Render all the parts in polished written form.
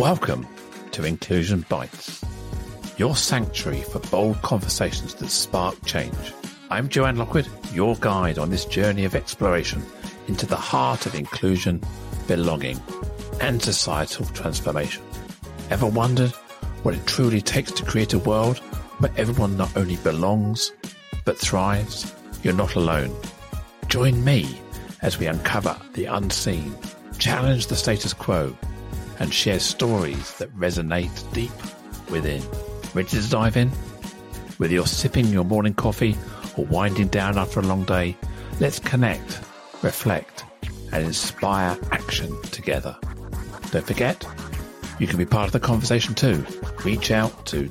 Welcome to Inclusion Bites, your sanctuary for bold conversations that spark change. I'm Joanne Lockwood, your guide on this journey of exploration into the heart of inclusion, belonging, and societal transformation. Ever wondered what it truly takes to create a world where everyone not only belongs, but thrives? You're not alone. Join me as we uncover the unseen, challenge the status quo, and share stories that resonate deep within. Ready to dive in? Whether you're sipping your morning coffee or winding down after a long day, let's connect, reflect, and inspire action together. Don't forget, you can be part of the conversation too. Reach out to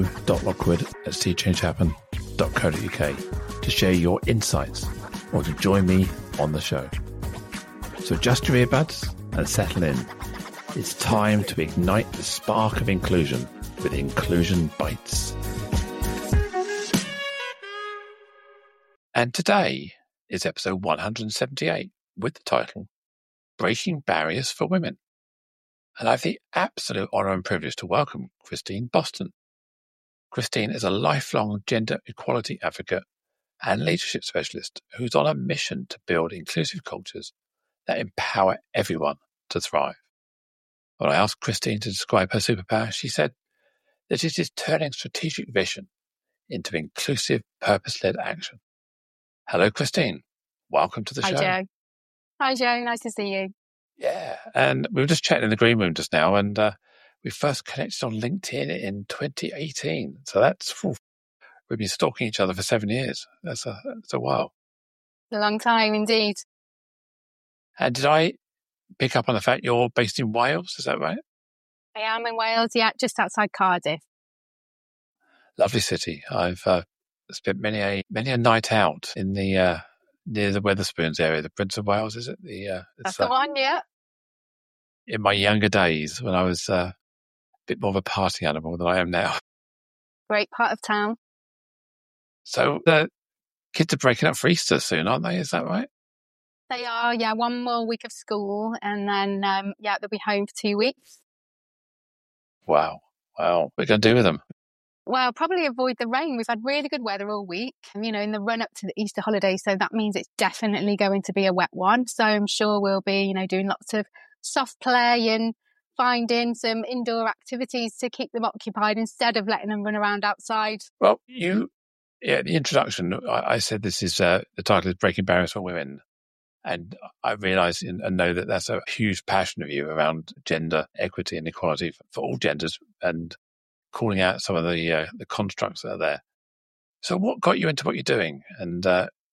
joe.lockwood@seechangehappen.co.uk to share your insights or to join me on the show. So adjust your earbuds and settle in. It's time to ignite the spark of inclusion with Inclusion Bites. And today is episode 178 with the title, Breaking Barriers for Women. And I have the absolute honour and privilege to welcome Christine Boston. Christine is a lifelong gender equality advocate and leadership specialist who's on a mission to build inclusive cultures that empower everyone to thrive. When I asked Christine to describe her superpower, she said that it is turning strategic vision into inclusive, purpose-led action. Hello, Christine. Welcome to the show. Hi, Joe. Hi, Joe. Nice to see you. Yeah, and we were just chatting in the green room just now, and we first connected on LinkedIn in 2018. So we've been stalking each other for 7 years. That's a while. It's a long time indeed. And did I pick up on the fact you're based in Wales? Is that right? I am in Wales, yeah, just outside Cardiff. Lovely city. I've spent many a night out in the near the Wetherspoons area, the Prince of Wales, is it? That's the one, yeah. In my younger days, when I was a bit more of a party animal than I am now. Great part of town. So the kids are breaking up for Easter soon, aren't they? Is that right? They are, yeah. One more week of school, and then they'll be home for 2 weeks. Wow. What are you going to do with them? Well, probably avoid the rain. We've had really good weather all week, in the run up to the Easter holiday. So that means it's definitely going to be a wet one. So I'm sure we'll be, doing lots of soft play and finding some indoor activities to keep them occupied instead of letting them run around outside. Well, the introduction, I said this is the title is Breaking Barriers for Women. And I realise and know that that's a huge passion of you around gender equity and equality for all genders and calling out some of the constructs that are there. So what got you into what you're doing? And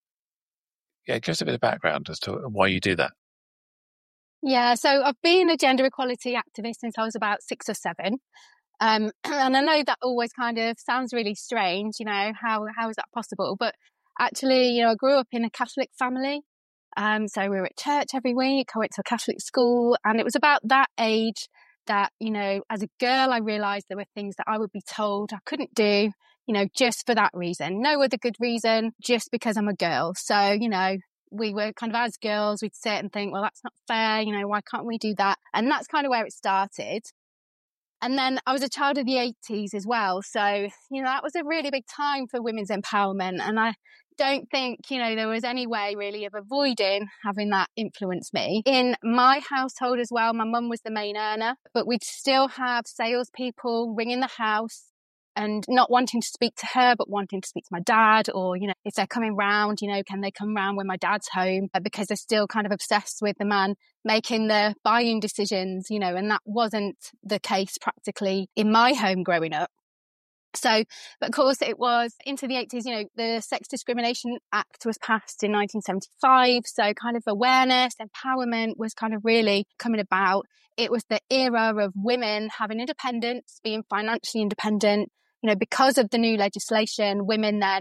give us a bit of background as to why you do that. Yeah, so I've been a gender equality activist since I was about 6 or 7. And I know that always kind of sounds really strange, how is that possible? But actually, I grew up in a Catholic family. So we were at church every week. I went to a Catholic school, and it was about that age that, as a girl, I realised there were things that I would be told I couldn't do, just for that reason. No other good reason, just because I'm a girl. So, we were kind of, as girls, we'd sit and think, well, that's not fair. Why can't we do that? And that's kind of where it started. And then I was a child of the 80s as well. So, that was a really big time for women's empowerment. And I don't think, there was any way really of avoiding having that influence me. In my household as well, my mum was the main earner, but we'd still have salespeople ringing the house and not wanting to speak to her, but wanting to speak to my dad, or, if they're coming round, can they come round when my dad's home? Because they're still kind of obsessed with the man making the buying decisions, and that wasn't the case practically in my home growing up. So, but of course it was into the 80s, the Sex Discrimination Act was passed in 1975. So kind of awareness, empowerment was kind of really coming about. It was the era of women having independence, being financially independent, because of the new legislation. Women then,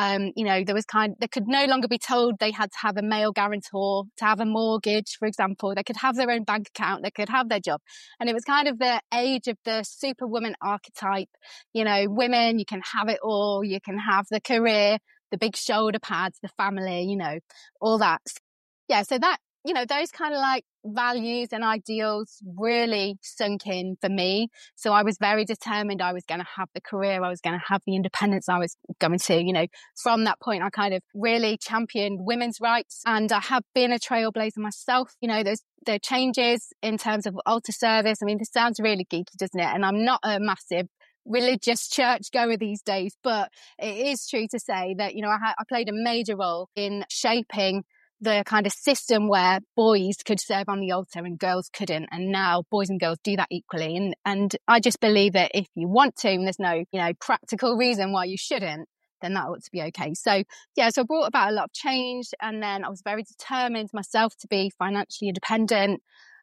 they could no longer be told they had to have a male guarantor to have a mortgage, for example. They could have their own bank account, they could have their job. And it was kind of the age of the superwoman archetype. Women, you can have it all, you can have the career, the big shoulder pads, the family, all that. Yeah, so that, those kind of like values and ideals really sunk in for me. So I was very determined I was going to have the career, I was going to have the independence I was going to, from that point, I kind of really championed women's rights, and I have been a trailblazer myself. The changes in terms of altar service. I mean, this sounds really geeky, doesn't it? And I'm not a massive religious church goer these days, but it is true to say that, I played a major role in shaping the kind of system where boys could serve on the altar and girls couldn't. And now boys and girls do that equally. And I just believe that if you want to, and there's no, practical reason why you shouldn't, then that ought to be okay. So I brought about a lot of change, and then I was very determined myself to be financially independent.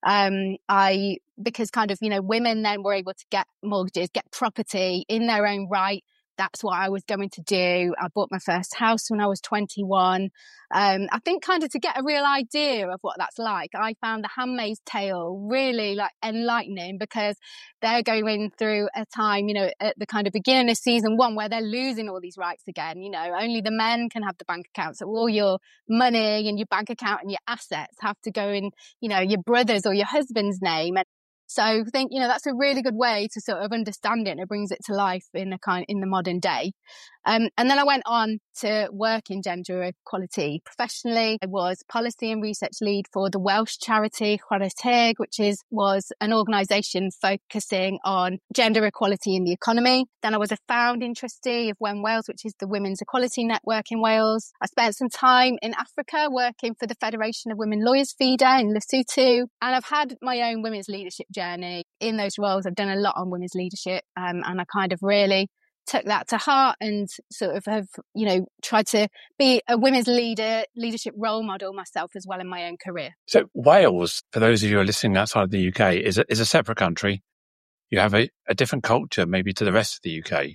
Because kind of, women then were able to get mortgages, get property in their own right. That's what I was going to do. I bought my first house when I was 21. I think kind of to get a real idea of what that's like, I found The Handmaid's Tale really enlightening, because they're going through a time, at the kind of beginning of season 1 where they're losing all these rights again. Only the men can have the bank account. So all your money and your bank account and your assets have to go in, your brother's or your husband's name. And so I think, that's a really good way to sort of understand it, and it brings it to life in the modern day. And then I went on to work in gender equality professionally. I was policy and research lead for the Welsh charity Chwarae Teg, which was an organisation focusing on gender equality in the economy. Then I was a founding trustee of WEN Wales, which is the Women's Equality Network in Wales. I spent some time in Africa working for the Federation of Women Lawyers FIDA in Lesotho. And I've had my own women's leadership journey. In those roles, I've done a lot on women's leadership, and I kind of really took that to heart and sort of have, tried to be a women's leadership role model myself as well in my own career. So Wales, for those of you who are listening outside of the UK, is a separate country. You have a different culture maybe to the rest of the UK.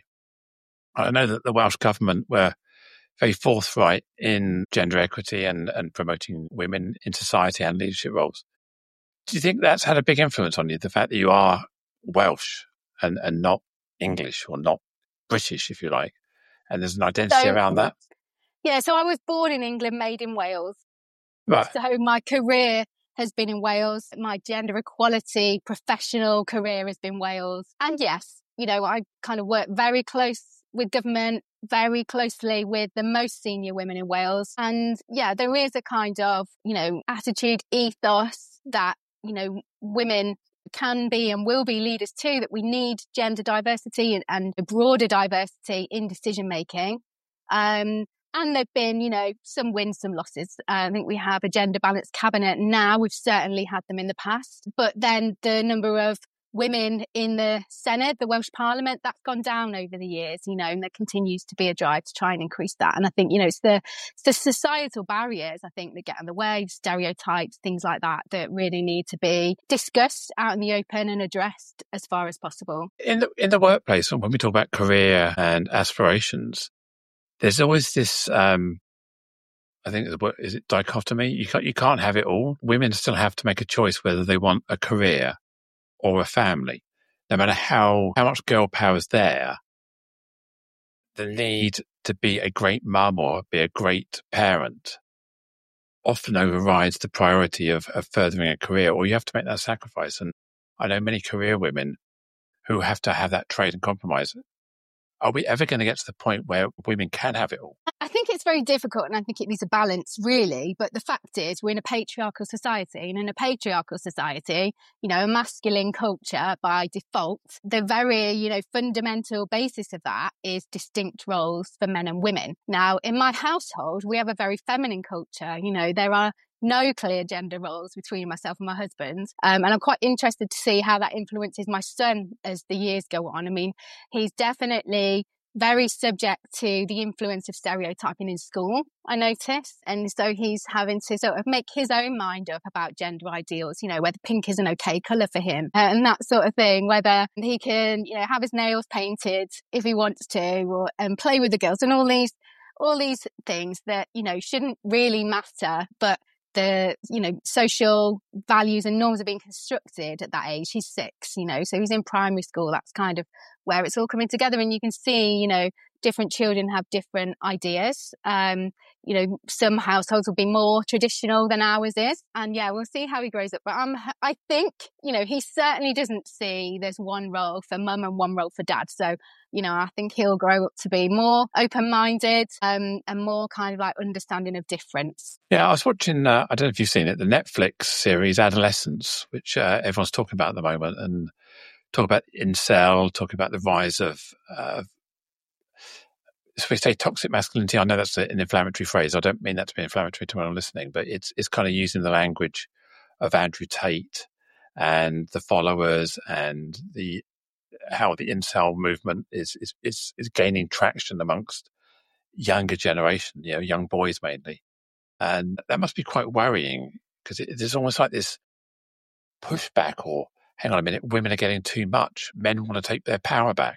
I know that the Welsh government were very forthright in gender equity and promoting women in society and leadership roles. Do you think that's had a big influence on you, the fact that you are Welsh and not English or not British, if you like, and there's an identity around that? Yeah, so I was born in England, made in Wales. Right. So my career has been in Wales. My gender equality professional career has been Wales. And yes, I kind of work very close with government, very closely with the most senior women in Wales. And yeah, there is a kind of, attitude, ethos that, women can be and will be leaders too, that we need gender diversity and broader diversity in decision making. And there've been, some wins, some losses. I think we have a gender balanced cabinet now. We've certainly had them in the past. But then the number of women in the Senate, the Welsh Parliament, that's gone down over the years, and there continues to be a drive to try and increase that. And I think, it's the societal barriers, I think, that get in the way, stereotypes, things like that really need to be discussed out in the open and addressed as far as possible. In the workplace, when we talk about career and aspirations, there's always this, I think, is it dichotomy? You can't have it all. Women still have to make a choice whether they want a career or a family. No matter how much girl power is there, the need to be a great mum or be a great parent often overrides the priority of furthering a career, or you have to make that sacrifice. And I know many career women who have to have that trade and compromise. Are we ever going to get to the point where women can have it all? I think it's very difficult, and I think it needs a balance, really. But the fact is, we're in a patriarchal society, and in a patriarchal society, a masculine culture by default, the very, fundamental basis of that is distinct roles for men and women. Now, in my household, we have a very feminine culture. There are no clear gender roles between myself and my husband. And I'm quite interested to see how that influences my son as the years go on. I mean, he's definitely very subject to the influence of stereotyping in school, I notice. And so he's having to sort of make his own mind up about gender ideals, whether pink is an okay colour for him and that sort of thing, whether he can, have his nails painted if he wants to, and play with the girls, and all these things that, shouldn't really matter, but the, social values and norms are being constructed at that age. He's 6, so he's in primary school. That's kind of where it's all coming together. And you can see, different children have different ideas. You know, some households will be more traditional than ours is. And yeah, we'll see how he grows up. But I think, you know, he certainly doesn't see there's one role for mum and one role for dad. So, you know, I think he'll grow up to be more open-minded and more kind of like understanding of difference. Yeah, I was watching, I don't know if you've seen it, the Netflix series Adolescence, which everyone's talking about at the moment, and talk about incel, talking about the rise of so we say toxic masculinity. I know that's an inflammatory phrase. I don't mean that to be inflammatory to anyone listening, but it's kind of using the language of Andrew Tate and the followers, and how the incel movement is gaining traction amongst younger generation, you know, young boys mainly, and that must be quite worrying, because there's almost like this pushback, or hang on a minute, women are getting too much. Men want to take their power back.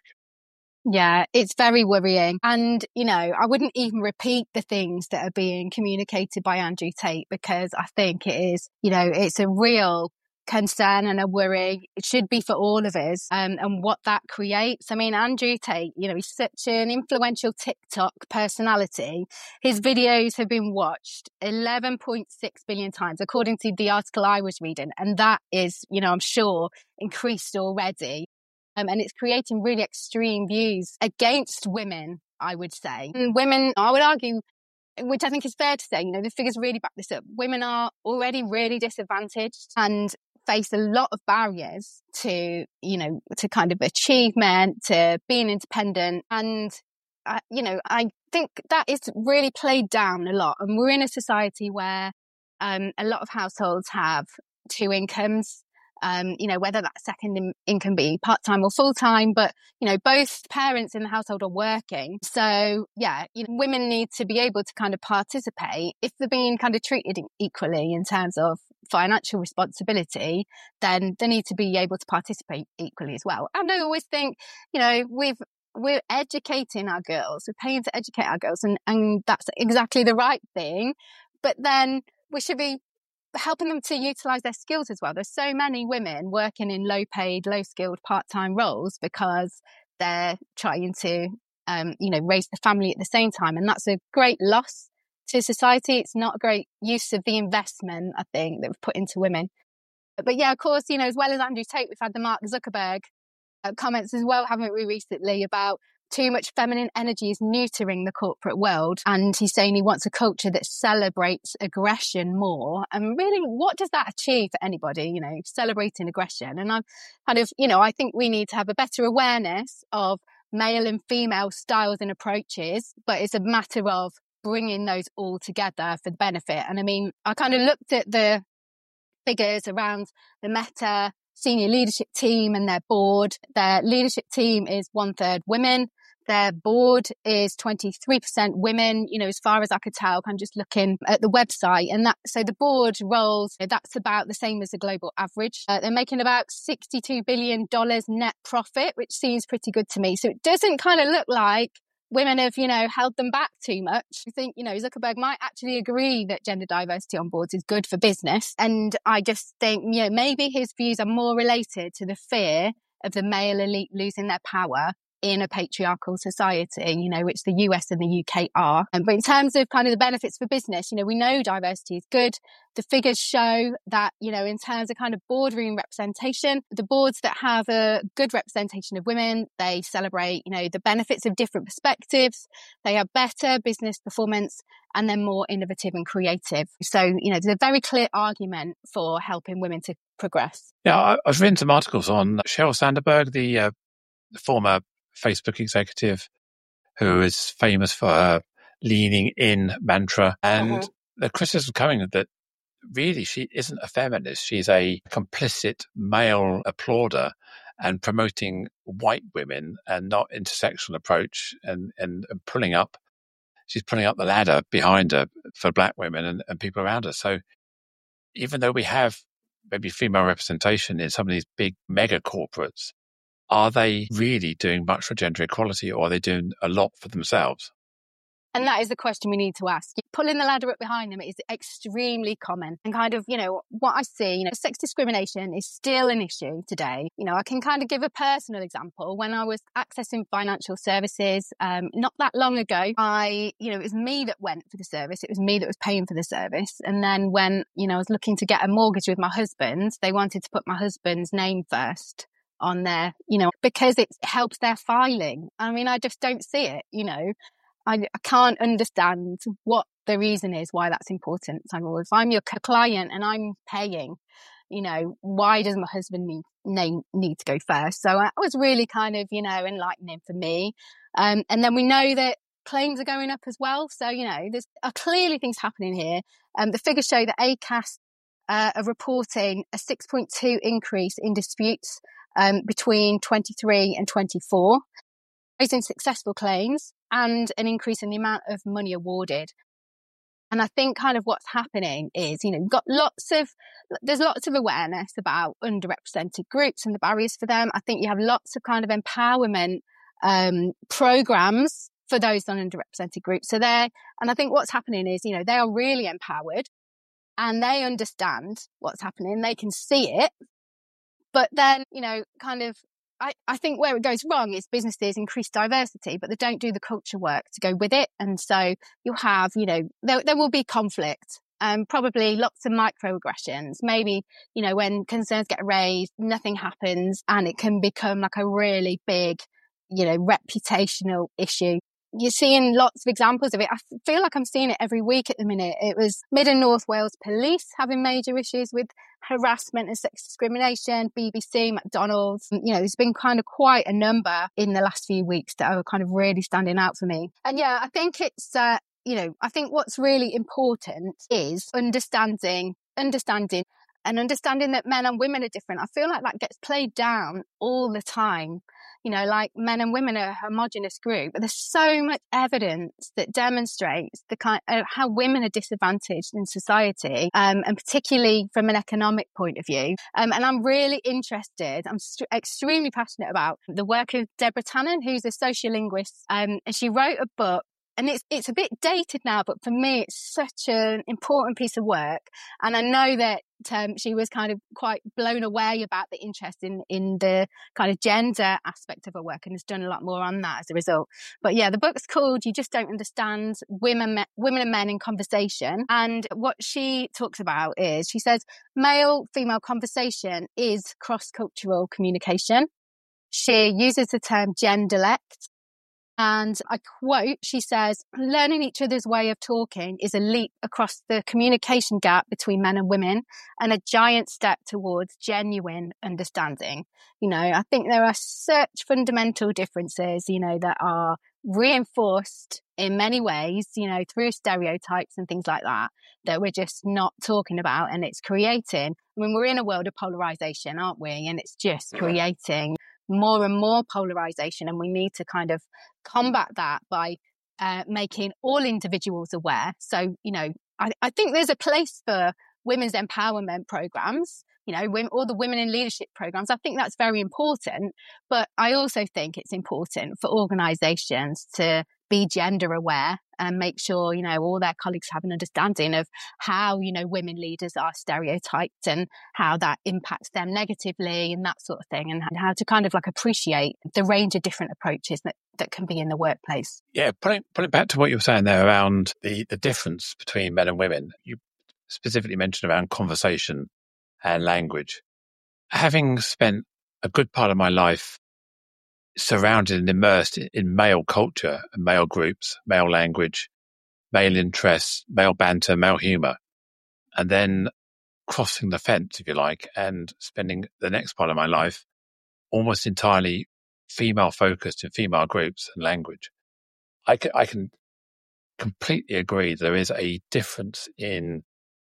Yeah, it's very worrying. And, you know, I wouldn't even repeat the things that are being communicated by Andrew Tate, because I think it is, you know, it's a real concern and a worry. It should be for all of us, and what that creates. I mean, Andrew Tate, you know, he's such an influential TikTok personality. His videos have been watched 11.6 billion times, according to the article I was reading. And that is, you know, I'm sure increased already. And it's creating really extreme views against women, I would say. And women, I would argue, which I think is fair to say, you know, the figures really back this up. Women are already really disadvantaged and face a lot of barriers to, you know, to kind of achievement, to being independent. And, you know, I think that is really played down a lot. And we're in a society where a lot of households have two incomes. You know, whether that second income be part-time or full-time, but, you know, both parents in the household are working. So, yeah, you know, women need to be able to kind of participate. If they're being kind of treated equally in terms of financial responsibility, then they need to be able to participate equally as well. And I always think, you know, we're educating our girls, we're paying to educate our girls, and that's exactly the right thing. But then we should be helping them to utilize their skills as well. There's so many women working in low paid, low skilled part-time roles because they're trying to, you know, raise the family at the same time. And that's a great loss to society. It's not a great use of the investment, I think, that we've put into women. But yeah, of course, you know, as well as Andrew Tate, we've had the Mark Zuckerberg comments as well, haven't we, recently, about too much feminine energy is neutering the corporate world. And he's saying he wants a culture that celebrates aggression more. And really, what does that achieve for anybody, you know, celebrating aggression? And I'm kind of, you know, I think we need to have a better awareness of male and female styles and approaches, but it's a matter of bringing those all together for the benefit. And I mean, I kind of looked at the figures around the Meta senior leadership team and their board. Their leadership team is 1/3 women. Their board is 23% women, you know, as far as I could tell, kind of just looking at the website. And that, so the board roles, that's about the same as the global average. They're making about $62 billion net profit, which seems pretty good to me. So it doesn't kind of look like women have, you know, held them back too much. I think, you know, Zuckerberg might actually agree that gender diversity on boards is good for business. And I just think, you know, maybe his views are more related to the fear of the male elite losing their power in a patriarchal society, you know, which the US and the UK are. But in terms of kind of the benefits for business, you know, we know diversity is good. The figures show that, you know, in terms of kind of boardroom representation, the boards that have a good representation of women, they celebrate, you know, the benefits of different perspectives. They have better business performance and they're more innovative and creative. So, you know, there's a very clear argument for helping women to progress. Yeah, I've written some articles on Sheryl Sandberg, the former Facebook executive who is famous for her leaning in mantra, and the criticism coming that really she isn't a feminist. She's a complicit male applauder and promoting white women and not intersectional approach, and she's pulling up the ladder behind her for black women and people around her. So even though we have maybe female representation in some of these big mega corporates, are they really doing much for gender equality, or are they doing a lot for themselves? And that is the question we need to ask. Pulling the ladder up behind them is extremely common. And kind of, what I see, sex discrimination is still an issue today. I can kind of give a personal example. When I was accessing financial services, not that long ago, it was me that went for the service. It was me that was paying for the service. And then when, I was looking to get a mortgage with my husband, they wanted to put my husband's name first on there, because it helps their filing. I mean, I just don't see it, I can't understand what the reason is why that's important. So if I'm your client and I'm paying, why does my husband need to go first? So that was really kind of, enlightening for me. And then we know that claims are going up as well. So, there's clearly things happening here. The figures show that ACAS are reporting a 6.2 increase in disputes between 23 and 24. In successful claims and an increase in the amount of money awarded. And I think kind of what's happening is, there's lots of awareness about underrepresented groups and the barriers for them. I think you have lots of kind of empowerment programs for those on underrepresented groups. And I think what's happening is, they are really empowered and they understand what's happening. They can see it. But then, I think where it goes wrong is businesses increase diversity, but they don't do the culture work to go with it. And so you'll have, there will be conflict, probably lots of microaggressions. Maybe, when concerns get raised, nothing happens and it can become like a really big, reputational issue. You're seeing lots of examples of it. I feel like I'm seeing it every week at the minute. It was Mid and North Wales Police having major issues with harassment and sex discrimination, BBC, McDonald's. There's been kind of quite a number in the last few weeks that are kind of really standing out for me. And yeah, I think it's, I think what's really important is understanding that men and women are different. I feel like that gets played down all the time. Like men and women are a homogenous group, but there's so much evidence that demonstrates the kind of how women are disadvantaged in society, and particularly from an economic point of view. And I'm really interested. I'm extremely passionate about the work of Deborah Tannen, who's a sociolinguist, and she wrote a book. And it's a bit dated now, but for me, it's such an important piece of work. And I know that she was kind of quite blown away about the interest in the kind of gender aspect of her work and has done a lot more on that as a result. But yeah, the book's called You Just Don't Understand Women and Men in Conversation. And what she talks about is, she says, male-female conversation is cross-cultural communication. She uses the term genderlect. And I quote, she says, learning each other's way of talking is a leap across the communication gap between men and women and a giant step towards genuine understanding. I think there are such fundamental differences, that are reinforced in many ways, through stereotypes and things like that we're just not talking about. And it's creating, we're in a world of polarization, aren't we? And it's just creating more and more polarization, and we need to kind of combat that by making all individuals aware. So, I think there's a place for women's empowerment programs, all the women in leadership programs. I think that's very important, but I also think it's important for organizations to be gender aware and make sure, all their colleagues have an understanding of how, women leaders are stereotyped and how that impacts them negatively and that sort of thing, and how to kind of like appreciate the range of different approaches that can be in the workplace. Yeah, putting it back to what you were saying there around the difference between men and women, you specifically mentioned around conversation and language. Having spent a good part of my life surrounded and immersed in male culture and male groups, male language, male interests, male banter, male humour, and then crossing the fence, if you like, and spending the next part of my life almost entirely female focused in female groups and language. I can completely agree there is a difference in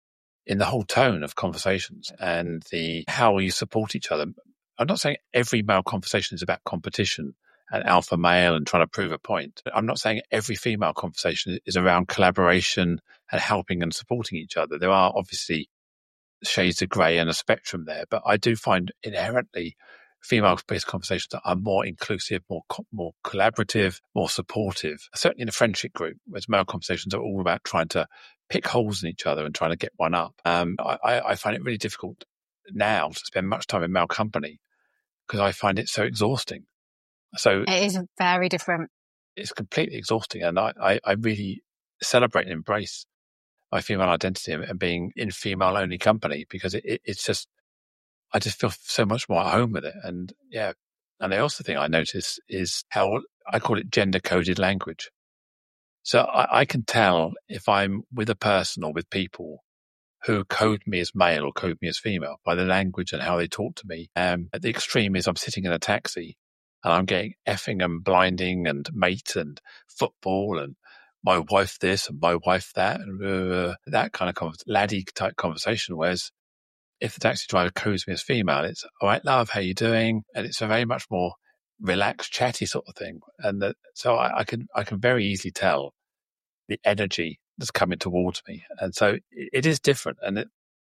the whole tone of conversations and how you support each other. I'm not saying every male conversation is about competition and alpha male and trying to prove a point. I'm not saying every female conversation is around collaboration and helping and supporting each other. There are obviously shades of grey and a spectrum there, but I do find inherently female-based conversations are more inclusive, more collaborative, more supportive. Certainly in a friendship group, whereas male conversations are all about trying to pick holes in each other and trying to get one up. I find it really difficult now to spend much time in male company because I find it so exhausting. So it is very different. It's completely exhausting, and I really celebrate and embrace my female identity and being in female-only company because it's just, I just feel so much more at home with it. And yeah, and the also thing I notice is how I call it gender-coded language. So I can tell if I'm with a person or with people who code me as male or code me as female by the language and how they talk to me. At the extreme is I'm sitting in a taxi and I'm getting effing and blinding and mate and football and my wife this and my wife that and that kind of laddie type conversation. Whereas if the taxi driver codes me as female, it's all right, love, how you doing? And it's a very much more relaxed, chatty sort of thing. And so I can very easily tell the energy that's coming towards me. And so it is different. And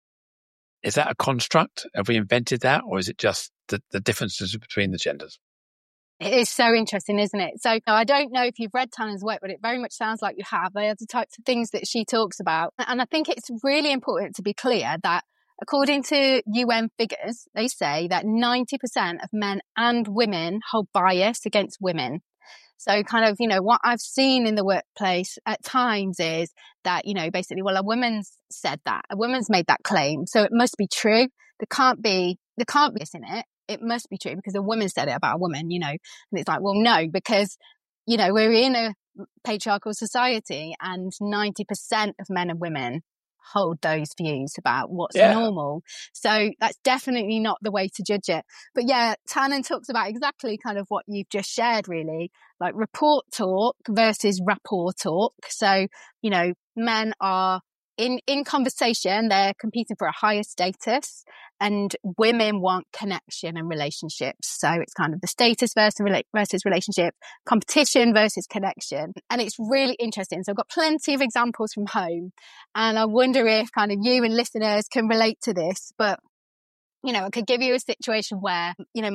is that a construct? Have we invented that? Or is it just the differences between the genders? It is so interesting, isn't it? So I don't know if you've read Tannen's work, but it very much sounds like you have. They are the types of things that she talks about. And I think it's really important to be clear that according to UN figures, they say that 90% of men and women hold bias against women. So kind of, what I've seen in the workplace at times is that, basically, well, a woman's said that, a woman's made that claim. So it must be true. There can't be this in it. It must be true because a woman said it about a woman, and it's like, well, no, because, we're in a patriarchal society and 90% of men and women hold those views about what's normal. So that's definitely not the way to judge it. But yeah, Tannen talks about exactly kind of what you've just shared, really, like report talk versus rapport talk. So, men are in conversation, they're competing for a higher status, and women want connection and relationships. So it's kind of the status versus relationship, competition versus connection. And it's really interesting. So I've got plenty of examples from home, and I wonder if kind of you and listeners can relate to this. But, I could give you a situation where,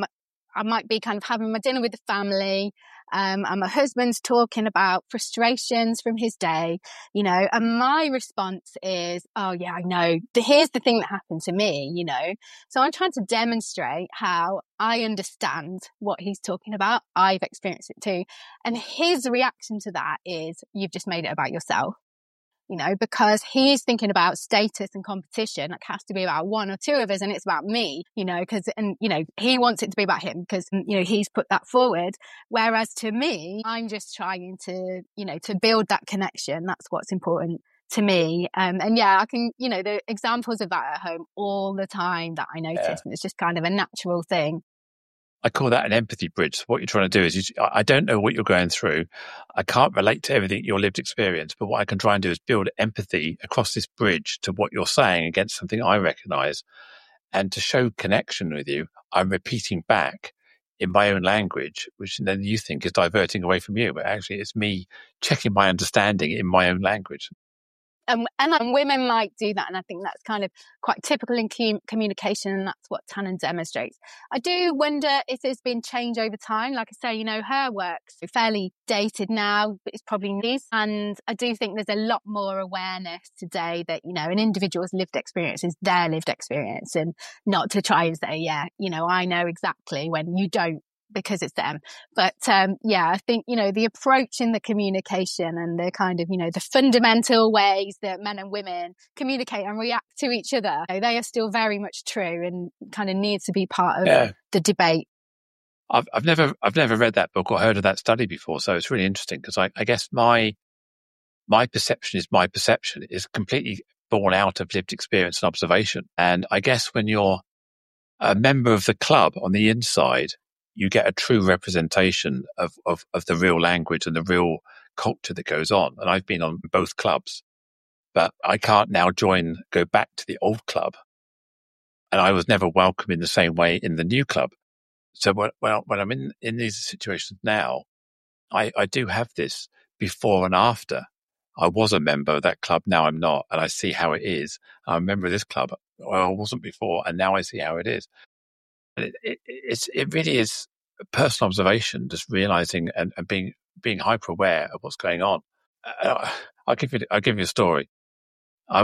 I might be kind of having my dinner with the family, and my husband's talking about frustrations from his day, and my response is, oh yeah, I know. Here's the thing that happened to me, So I'm trying to demonstrate how I understand what he's talking about. I've experienced it too. And his reaction to that is, you've just made it about yourself. Because he's thinking about status and competition. It has to be about one or two of us, and it's about me, because he wants it to be about him because, he's put that forward. Whereas to me, I'm just trying to, to build that connection. That's what's important to me. And yeah, I can, the examples of that at home all the time that I notice, and it's just kind of a natural thing. I call that an empathy bridge. So what you're trying to do is, I don't know what you're going through. I can't relate to everything your lived experience, but what I can try and do is build empathy across this bridge to what you're saying against something I recognize. And to show connection with you, I'm repeating back in my own language, which then you think is diverting away from you. But actually, it's me checking my understanding in my own language. And women might do that. And I think that's kind of quite typical in communication. And that's what Tannen demonstrates. I do wonder if there's been change over time. Like I say, her work's fairly dated now, but it's probably niche. And I do think there's a lot more awareness today that, an individual's lived experience is their lived experience, and not to try and say, I know exactly when you don't, because it's them. But I think, the approach in the communication and the kind of, the fundamental ways that men and women communicate and react to each other, they are still very much true and kind of need to be part of the debate. I've never read that book or heard of that study before, so it's really interesting because I guess my perception is completely born out of lived experience and observation. And I guess when you're a member of the club on the inside, you get a true representation of the real language and the real culture that goes on. And I've been on both clubs, but I can't now go back to the old club. And I was never welcome in the same way in the new club. So when I'm in these situations now, I do have this before and after. I was a member of that club, now I'm not. And I see how it is. I'm a member of this club. Well, I wasn't before, and now I see how it is. It really is personal observation, just realizing and being hyper aware of what's going on. I'll give you a story. I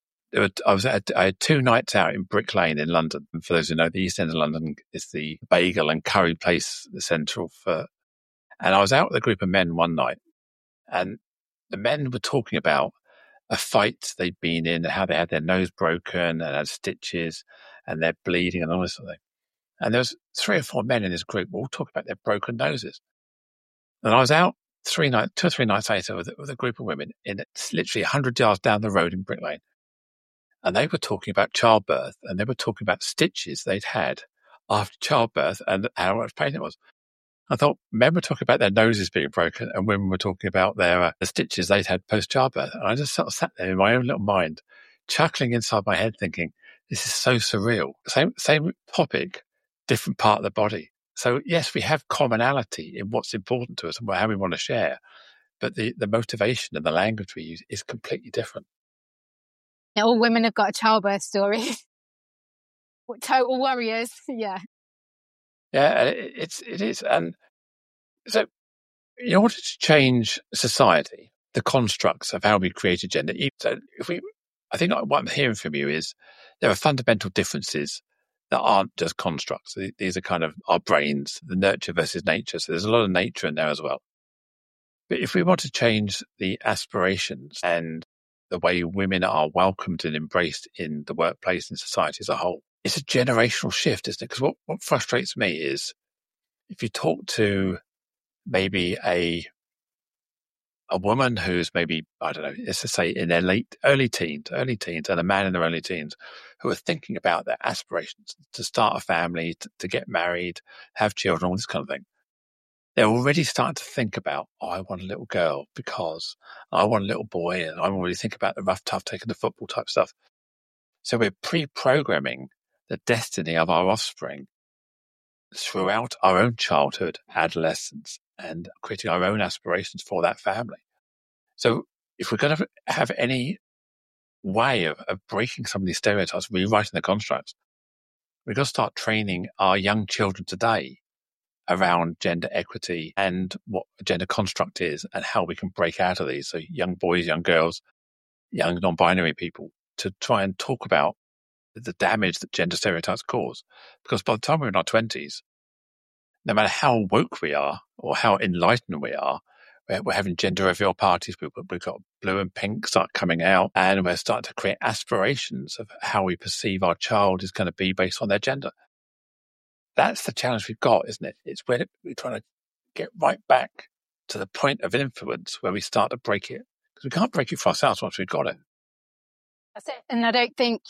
had 2 nights out in Brick Lane in London. And for those who know, the East End of London is the bagel and curry place, the central for. And I was out with a group of men one night, and the men were talking about a fight they'd been in, and how they had their nose broken and had stitches, and they're bleeding and all this sort of thing. And there was 3 or 4 men in this group all talking about their broken noses. And I was out 2 or 3 nights later with a group of women in literally 100 yards down the road in Brick Lane. And they were talking about childbirth, and they were talking about stitches they'd had after childbirth and how much pain it was. I thought men were talking about their noses being broken, and women were talking about the stitches they'd had post-childbirth. And I just sort of sat there in my own little mind, chuckling inside my head, thinking, this is so surreal. Same topic, different part of the body. So yes, we have commonality in what's important to us and how we want to share, but the motivation and the language we use is completely different. All women have got a childbirth story. Total warriors. Yeah. Yeah, it is. And so in order to change society, the constructs of how we create a gender, so I think what I'm hearing from you is there are fundamental differences that aren't just constructs. These are kind of our brains, the nurture versus nature. So there's a lot of nature in there as well. But if we want to change the aspirations and the way women are welcomed and embraced in the workplace and society as a whole, it's a generational shift, isn't it? Because what frustrates me is if you talk to maybe a woman who's maybe, I don't know, let's just say in their early teens, and a man in their early teens who are thinking about their aspirations to start a family, to get married, have children, all this kind of thing. They're already starting to think about, I want a little girl because I want a little boy, and I'm already thinking about the rough, tough, taking the football type stuff. So we're pre-programming the destiny of our offspring throughout our own childhood, adolescence, and creating our own aspirations for that family. So if we're going to have any way of breaking some of these stereotypes, rewriting the constructs, we've got to start training our young children today around gender equity and what a gender construct is and how we can break out of these. So young boys, young girls, young non-binary people, to try and talk about the damage that gender stereotypes cause. Because by the time we're in our 20s, no matter how woke we are or how enlightened we are, we're having gender reveal parties. We've got blue and pink start coming out, and we're starting to create aspirations of how we perceive our child is going to be based on their gender. That's the challenge we've got, isn't it? It's where we're trying to get right back to the point of influence where we start to break it. Because we can't break it for ourselves once we've got it. That's it. And I don't think,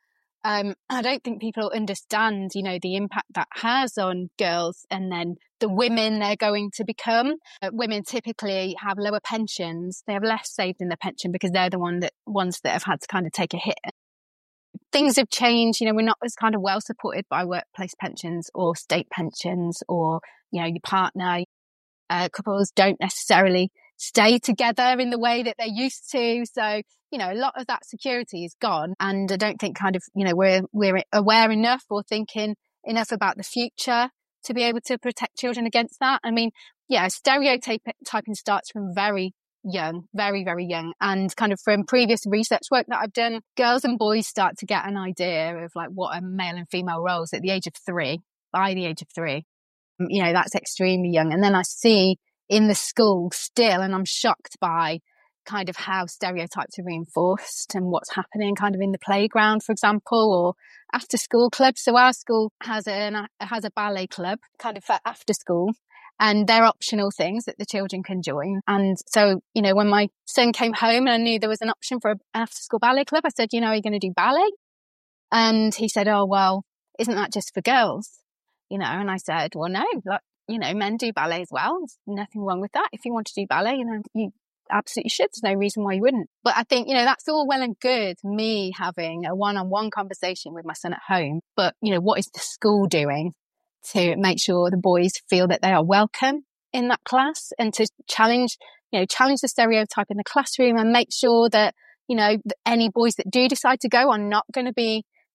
I don't think people understand, the impact that has on girls and then the women they're going to become. Women typically have lower pensions. They have less saved in their pension because they're the ones that have had to kind of take a hit. Things have changed. We're not as kind of well supported by workplace pensions or state pensions, or, your partner. Couples don't necessarily stay together in the way that they used to. So, a lot of that security is gone. And I don't think we're aware enough or thinking enough about the future to be able to protect children against that. I mean, stereotyping starts from very young, very, very young. And kind of from previous research work that I've done, girls and boys start to get an idea of like what are male and female roles at the age of 3, by the age of 3. That's extremely young. And then I see in the school still, and I'm shocked by kind of how stereotypes are reinforced and what's happening kind of in the playground, for example, or after school clubs. So our school has a ballet club kind of for after school, and they're optional things that the children can join. And so, when my son came home and I knew there was an option for an after school ballet club, I said, are you going to do ballet? And he said, oh, well, isn't that just for girls? And I said, well, no, men do ballet as well. There's nothing wrong with that. If you want to do ballet, you absolutely should. There's no reason why you wouldn't. But I think, that's all well and good, me having a one-on-one conversation with my son at home. But, what is the school doing to make sure the boys feel that they are welcome in that class, and to challenge the stereotype in the classroom, and make sure that, any boys that do decide to go are not going to be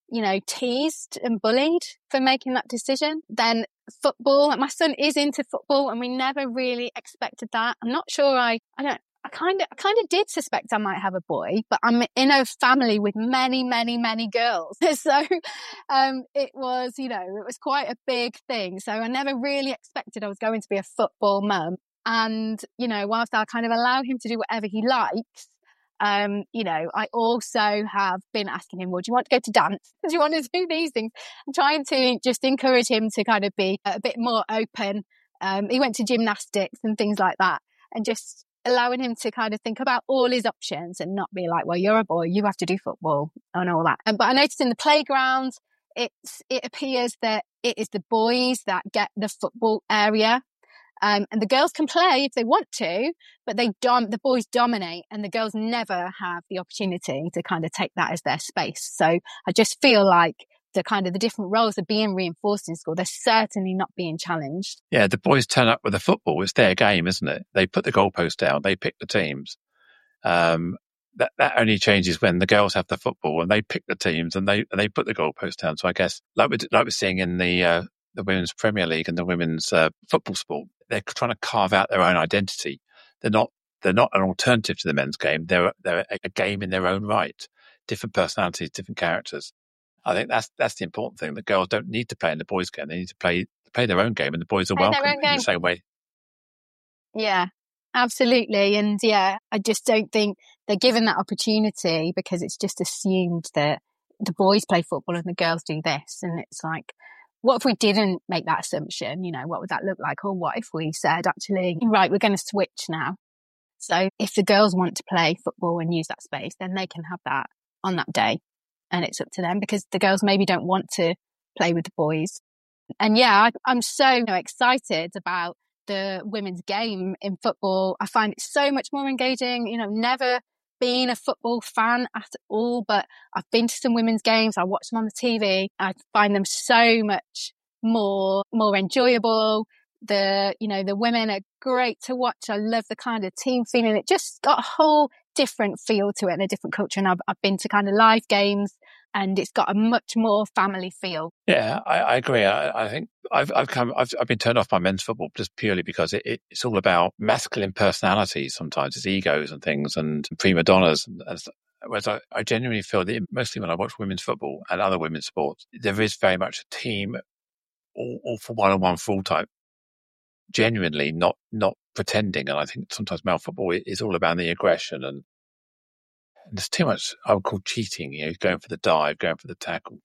teased and bullied for making that decision. Then football, my son is into football, and we never really expected that. I'm not sure I kind of did suspect I might have a boy, but I'm in a family with many, many, many girls. So, it was quite a big thing. So I never really expected I was going to be a football mum. And, whilst I kind of allow him to do whatever he likes, I also have been asking him, well, do you want to go to dance? Do you want to do these things? I'm trying to just encourage him to kind of be a bit more open. He went to gymnastics and things like that, and just allowing him to kind of think about all his options and not be like, well, you're a boy, you have to do football and all that. But I noticed in the playground, it appears that it is the boys that get the football area. And the girls can play if they want to, but the boys dominate, and the girls never have the opportunity to kind of take that as their space. So I just feel like the different roles are being reinforced in school. They're certainly not being challenged. Yeah, the boys turn up with the football. It's their game, isn't it? They put the goalpost down. They pick the teams. That only changes when the girls have the football and they pick the teams and they put the goalpost down. So I guess like we're seeing in the Women's Premier League and the women's football sport, they're trying to carve out their own identity. They're not an alternative to the men's game. They're a game in their own right. Different personalities, different characters. I think that's the important thing. The girls don't need to play in the boys' game. They need to play their own game, and the boys are welcome in the same way. Yeah, absolutely. And yeah, I just don't think they're given that opportunity, because it's just assumed that the boys play football and the girls do this. And it's like, what if we didn't make that assumption? What would that look like? Or what if we said, actually, right, we're going to switch now. So if the girls want to play football and use that space, then they can have that on that day. And it's up to them, because the girls maybe don't want to play with the boys. And yeah, I'm so excited about the women's game in football. I find it so much more engaging. Never been a football fan at all, but I've been to some women's games. I watch them on the TV. I find them so much more enjoyable. The women are great to watch. I love the kind of team feeling. It just got a whole different feel to it and a different culture. And I've been to kind of live games, and it's got a much more family feel. Yeah, I agree. I think I've been turned off by men's football just purely because it's all about masculine personalities. Sometimes it's egos and things and prima donnas. Whereas I genuinely feel that mostly when I watch women's football and other women's sports, there is very much a team, all for one-on-one full type. Genuinely, not pretending. And I think sometimes male football is all about the aggression, and there's too much I would call cheating. Going for the dive, going for the tackle.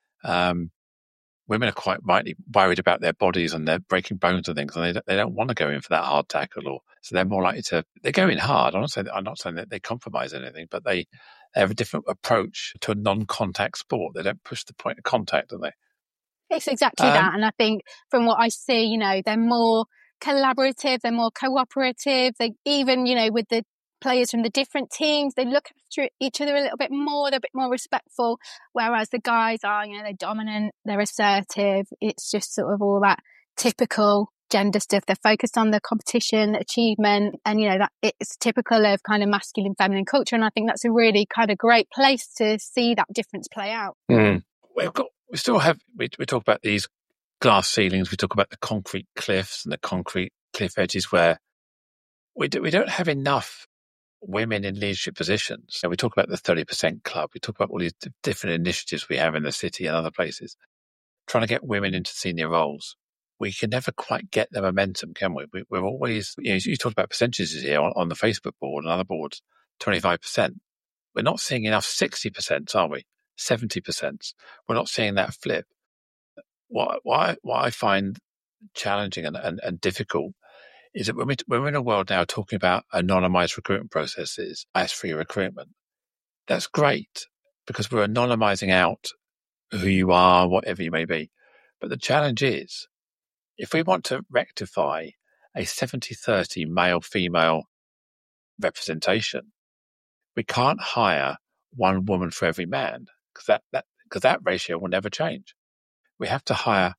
Women are quite rightly worried about their bodies and they're breaking bones and things, and they don't want to go in for that hard tackle, so they're more likely they go in hard. I'm not saying that they compromise anything, but they have a different approach to a non-contact sport. They don't push the point of contact, do they? It's exactly that. And I think from what I see, they're more collaborative, they're more cooperative. They even, with the players from the different teams, they look after each other a little bit more. They're a bit more respectful. Whereas the guys are, they're dominant, they're assertive. It's just sort of all that typical gender stuff. They're focused on the competition, achievement, and that it's typical of kind of masculine, feminine culture. And I think that's a really kind of great place to see that difference play out. Mm. We talk about these glass ceilings. We talk about the concrete cliffs and the concrete cliff edges where we don't have enough women in leadership positions. So we talk about the 30% club. We talk about all these different initiatives we have in the city and other places, trying to get women into senior roles. We can never quite get the momentum, can we? We're always, you talked about percentages here on the Facebook board and other boards, 25%. We're not seeing enough 60%, are we? 70%. We're not seeing that flip. What I find challenging and difficult is that we're in a world now talking about anonymized recruitment processes, bias-free recruitment. That's great because we're anonymizing out who you are, whatever you may be. But the challenge is, if we want to rectify a 70-30 male-female representation, we can't hire one woman for every man because that ratio will never change. We have to hire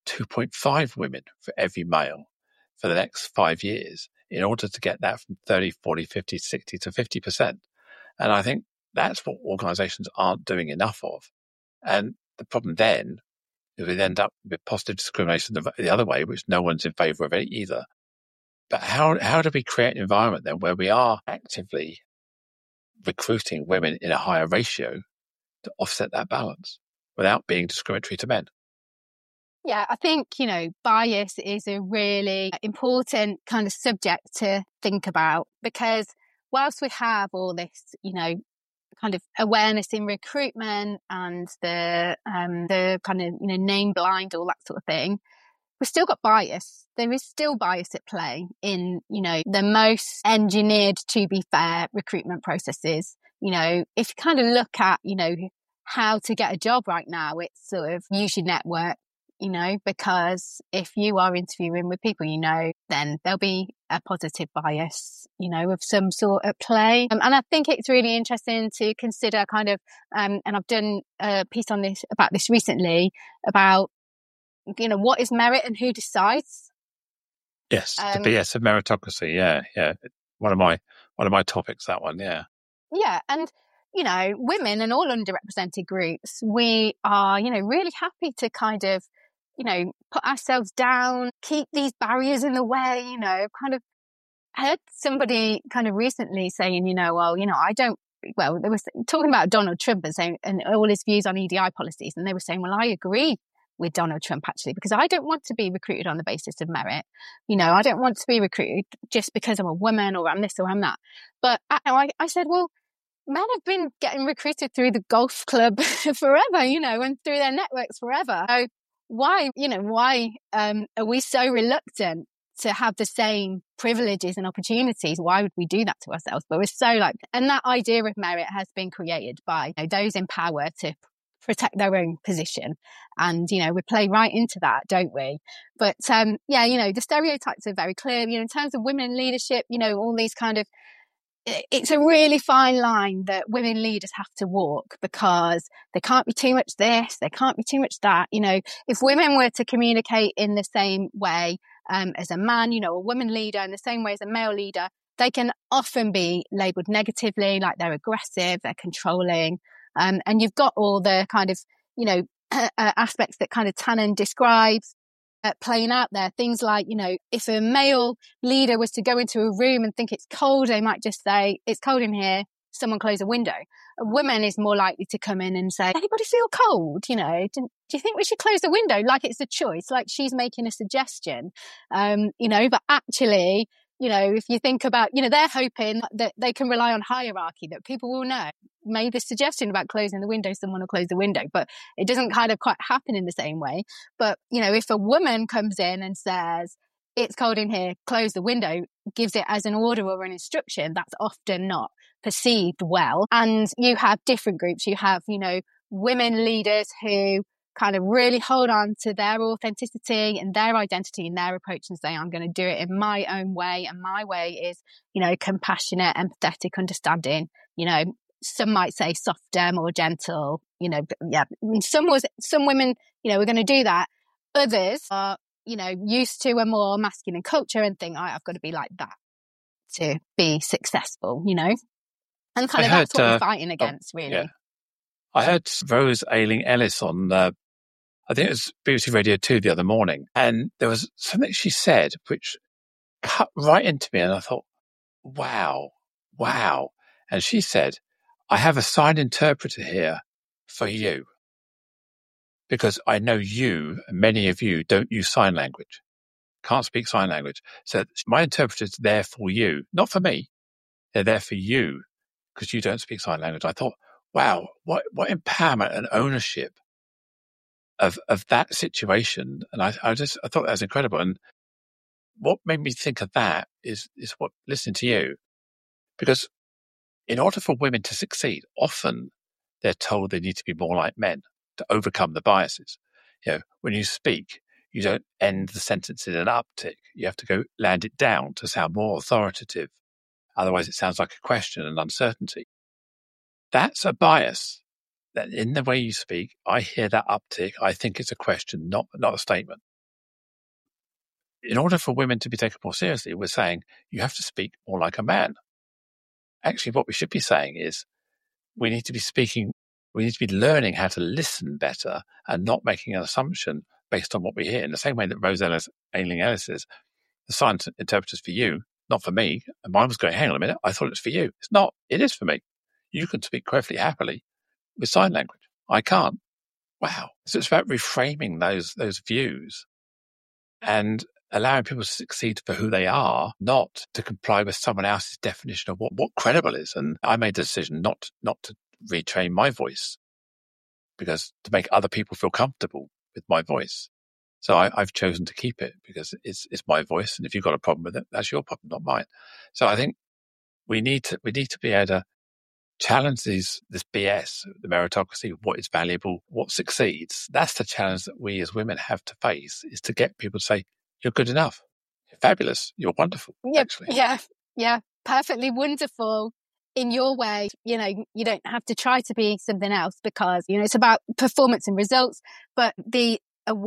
2.5 women for every male for the next 5 years in order to get that from 30, 40, 50, 60 to 50%. And I think that's what organizations aren't doing enough of. And the problem then is we'd end up with positive discrimination the other way, which no one's in favour of it either. But how do we create an environment then where we are actively recruiting women in a higher ratio to offset that balance without being discriminatory to men? Yeah, I think, bias is a really important kind of subject to think about, because whilst we have all this, kind of awareness in recruitment and the kind of, name blind, all that sort of thing, we've still got bias. There is still bias at play in, the most engineered, to be fair, recruitment processes. If you kind of look at, how to get a job right now, it's sort of use your network, because if you are interviewing with people, then there'll be a positive bias, of some sort at play. And I think it's really interesting to consider kind of, and I've done a piece on this, about this recently, about, what is merit and who decides? Yes, the BS of meritocracy. Yeah. One of my topics, that one. Yeah. Yeah. And, women and all underrepresented groups, we are, really happy to kind of, put ourselves down, keep these barriers in the way, kind of. I heard somebody kind of recently saying, they were talking about Donald Trump and all his views on EDI policies. And they were saying, well, I agree with Donald Trump, actually, because I don't want to be recruited on the basis of merit. I don't want to be recruited just because I'm a woman or I'm this or I'm that. But I said, well, men have been getting recruited through the golf club forever, and through their networks forever. So why are we so reluctant to have the same privileges and opportunities? Why would we do that to ourselves? But we're so and that idea of merit has been created by those in power to protect their own position. And, we play right into that, don't we? But, the stereotypes are very clear, in terms of women in leadership, all these kind of, it's a really fine line that women leaders have to walk, because there can't be too much this, there can't be too much that. If women were to communicate in the same way as a man, a woman leader in the same way as a male leader, they can often be labelled negatively, like they're aggressive, they're controlling. And you've got all the kind of, aspects that kind of Tannen describes playing out there. Things like, if a male leader was to go into a room and think it's cold, they might just say, it's cold in here, someone close a window. A woman is more likely to come in and say, anybody feel cold? Do you think we should close the window? Like it's a choice, like she's making a suggestion. But actually, if you think about, they're hoping that they can rely on hierarchy, that people will know. Made the suggestion about closing the window, someone will close the window, but it doesn't kind of quite happen in the same way. But, if a woman comes in and says, it's cold in here, close the window, gives it as an order or an instruction, that's often not perceived well. And you have different groups. You have, women leaders who kind of really hold on to their authenticity and their identity and their approach and say, I'm going to do it in my own way. And my way is, compassionate, empathetic, understanding, some might say softer, more gentle, some women, are going to do that. Others are, used to a more masculine culture and think, I've got to be like that to be successful, and kind of that's what we're fighting against, really. Yeah. I heard Rose Ayling-Ellis on, I think it was BBC Radio 2 the other morning, and there was something she said which cut right into me, and I thought, wow. And she said, I have a sign interpreter here for you, because I know you, and many of you, don't use sign language, can't speak sign language. So my interpreter's there for you, not for me. They're there for you because you don't speak sign language. I thought, wow, what empowerment and ownership of that situation. And I thought that was incredible. And what made me think of that is what, listening to you, because in order for women to succeed, often they're told they need to be more like men to overcome the biases. When you speak, you don't end the sentence in an uptick. You have to go land it down to sound more authoritative. Otherwise, it sounds like a question and uncertainty. That's a bias. That in the way you speak, I hear that uptick. I think it's a question, not a statement. In order for women to be taken more seriously, we're saying you have to speak more like a man. Actually, what we should be saying is we need to be speaking We need to be learning how to listen better and not making an assumption based on what we hear. In the same way that Rose Ayling-Ellis says, the silent interpreter's for you, not for me. And mine was going, hang on a minute, I thought it was for you. It's not. It is for me. You can speak perfectly happily with sign language. I can't. Wow. So it's about reframing those views and allowing people to succeed for who they are, not to comply with someone else's definition of what credible is. And I made the decision not to retrain my voice, because to make other people feel comfortable with my voice. So I've chosen to keep it because it's my voice. And if you've got a problem with it, that's your problem, not mine. So I think we need to be able to challenge this BS, the meritocracy, what is valuable, what succeeds. That's the challenge that we as women have to face, is to get people to say, you're good enough, you're fabulous, you're wonderful. Yeah, actually. Yeah, perfectly wonderful in your way. You know, you don't have to try to be something else, because, you know, it's about performance and results, but the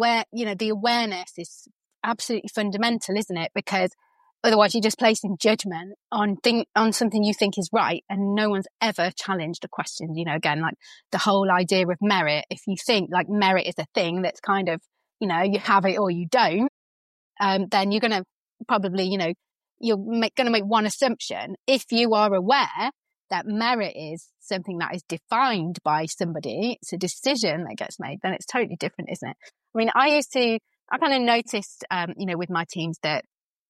awareness is absolutely fundamental, isn't it? Because otherwise you're just placing judgment on something you think is right, and no one's ever challenged a question. You know, again, like the whole idea of merit. If you think like merit is a thing that's kind of, you know, you have it or you don't, then you're going to probably, you know, you're going to make one assumption. If you are aware that merit is something that is defined by somebody, it's a decision that gets made, then it's totally different, isn't it? I mean, I kind of noticed, you know, with my teams that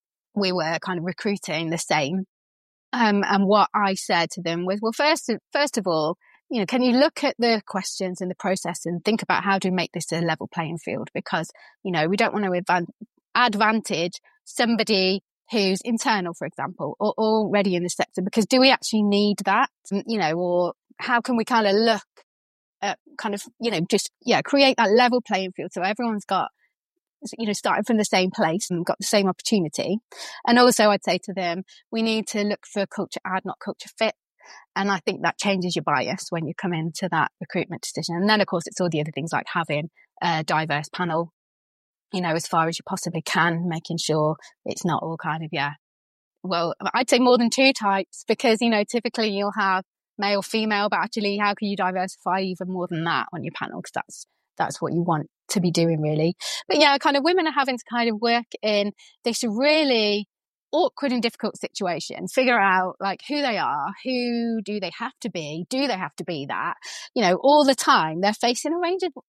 we were kind of recruiting the same. And what I said to them was, well, first of all, you know, can you look at the questions and the process and think about how to make this a level playing field? Because, you know, we don't want to advantage somebody who's internal, for example, or already in the sector, because do we actually need that? You know, or how can we kind of look at kind of, you know, just, create that level playing field so everyone's got, you know, starting from the same place and got the same opportunity. And also I'd say to them, we need to look for culture add, not culture fit. And I think that changes your bias when you come into that recruitment decision. And then, of course, it's all the other things like having a diverse panel, you know, as far as you possibly can, making sure it's not all kind of, well, I'd say more than two types, because, you know, typically you'll have male, female, but actually how can you diversify even more than that on your panel? Because that's what you want to be doing, really. But yeah, kind of women are having to kind of work in this really awkward and difficult situation, figure out like who they are, who do they have to be, do they have to be that, you know, all the time. They're facing a range of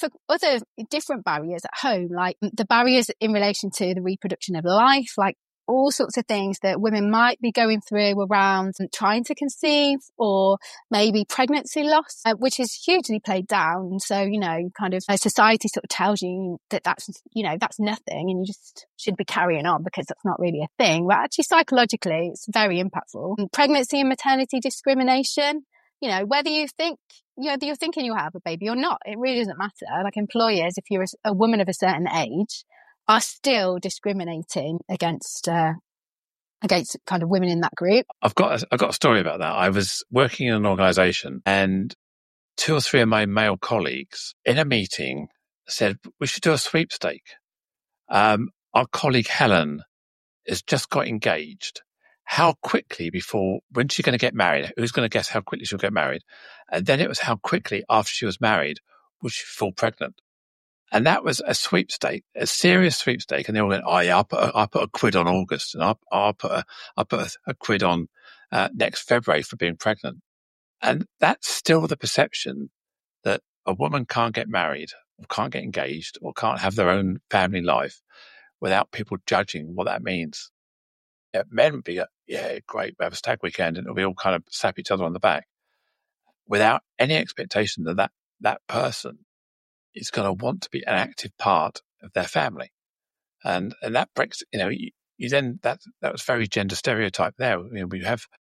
different barriers at home, like the barriers in relation to the reproduction of life, like all sorts of things that women might be going through around trying to conceive, or maybe pregnancy loss, which is hugely played down. So, you know, kind of society sort of tells you that that's nothing and you just should be carrying on because that's not really a thing. But actually psychologically, it's very impactful. And pregnancy and maternity discrimination, you know, whether you're thinking you'll have a baby or not, it really doesn't matter. Like employers, if you're a woman of a certain age, are still discriminating against kind of women in that group. I've got a story about that. I was working in an organisation, and 2 or 3 of my male colleagues in a meeting said, we should do a sweepstake. Our colleague Helen has just got engaged. How quickly when she's going to get married? Who's going to guess how quickly she'll get married? And then it was how quickly after she was married would she fall pregnant? And that was a sweepstake, a serious sweepstake. And they all went, oh yeah, I'll put a quid on August, and I'll put a quid on next February for being pregnant. And that's still the perception that a woman can't get married, or can't get engaged, or can't have their own family life without people judging what that means. Yeah, men would be, great, we have a stag weekend, and we all kind of slap each other on the back without any expectation that person is going to want to be an active part of their family. And that breaks, you know, you then, that was very gender stereotype there. You know, we have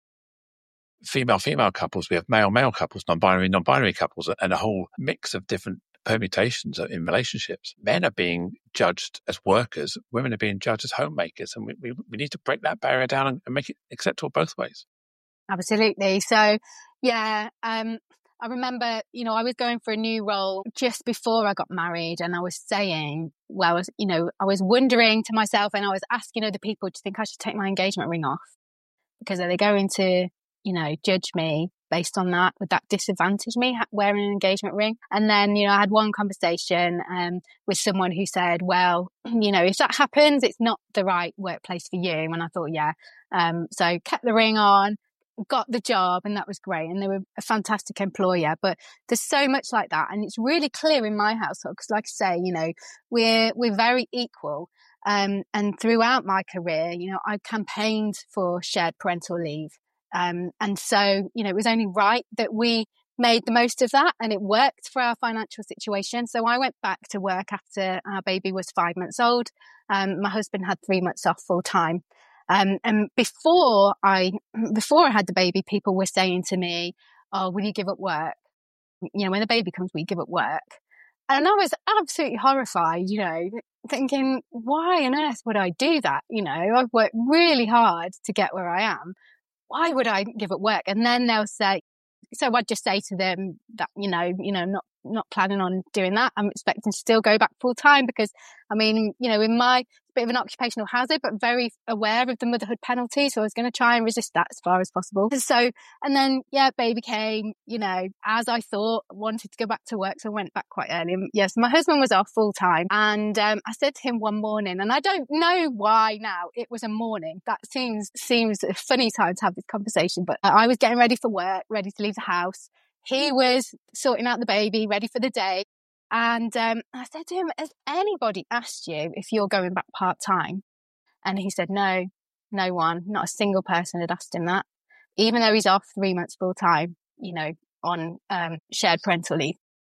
female couples, we have male couples, non-binary couples, and a whole mix of different permutations in relationships. Men are being judged as workers, women are being judged as homemakers, and we need to break that barrier down and make it acceptable both ways. Absolutely. So, I remember, you know, I was going for a new role just before I got married, and I was saying, I was wondering to myself, and I was asking other people, do you think I should take my engagement ring off? Because are they going to, you know, judge me based on that? Would that disadvantage me wearing an engagement ring? And then, I had one conversation with someone who said, well, if that happens, it's not the right workplace for you. And I thought, yeah. So kept the ring on, got the job, and that was great. And they were a fantastic employer. But there's so much like that. And it's really clear in my household, because like I say, we're very equal. And throughout my career, I campaigned for shared parental leave. And so, it was only right that we made the most of that, and it worked for our financial situation. So I went back to work after our baby was 5 months old. My husband had 3 months off full time. And before I had the baby, people were saying to me, oh, will you give up work? When the baby comes, will you give up work? And I was absolutely horrified, thinking, why on earth would I do that? I've worked really hard to get where I am. Why would I give up work? And then they'll say, so I'd just say to them that, not planning on doing that. I'm expecting to still go back full time because, in my bit of an occupational hazard, but very aware of the motherhood penalty. So I was going to try and resist that as far as possible. So, and then, baby came, as I thought, wanted to go back to work. So I went back quite early. And yes, my husband was off full time. And I said to him one morning, and I don't know why now it was a morning. That seems a funny time to have this conversation, but I was getting ready for work, ready to leave the house. He was sorting out the baby, ready for the day. And I said to him, has anybody asked you if you're going back part-time? And he said, no one, not a single person had asked him that, even though he's off 3 months full-time, on shared parental leave.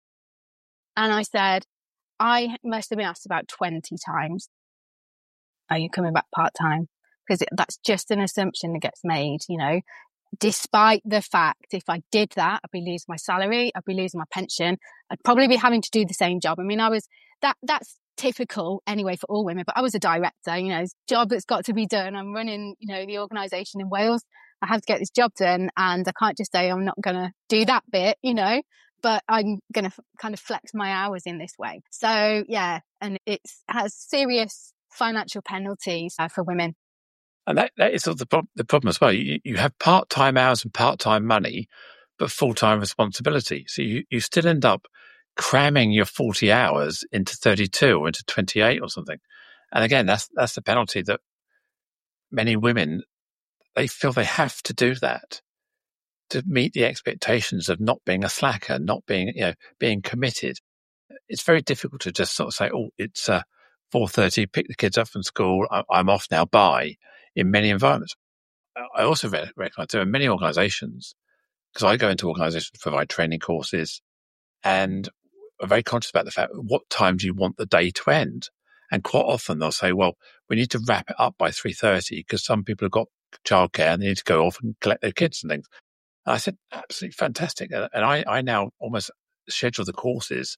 And I said, I must have been asked about 20 times, are you coming back part-time? Because that's just an assumption that gets made, despite the fact if I did that, I'd be losing my salary, I'd be losing my pension, I'd probably be having to do the same job. That's typical anyway for all women, but I was a director, it's a job that's got to be done. I'm running, the organisation in Wales. I have to get this job done, and I can't just say I'm not going to do that bit, but I'm going to kind of flex my hours in this way. So yeah, and it has serious financial penalties for women. And that is sort of the problem as well. You have part-time hours and part-time money, but full-time responsibility. So you still end up cramming your 40 hours into 32 or into 28 or something. And again, that's the penalty that many women, they feel they have to do that to meet the expectations of not being a slacker, not being, being committed. It's very difficult to just sort of say, oh, it's 4:30, pick the kids up from school, I'm off now, bye. In many environments. I also recognize there are many organizations, because I go into organizations to provide training courses, and I'm very conscious about the fact, what time do you want the day to end? And quite often they'll say, well, we need to wrap it up by 3:30 because some people have got childcare and they need to go off and collect their kids and things. And I said, absolutely fantastic. And I now almost schedule the courses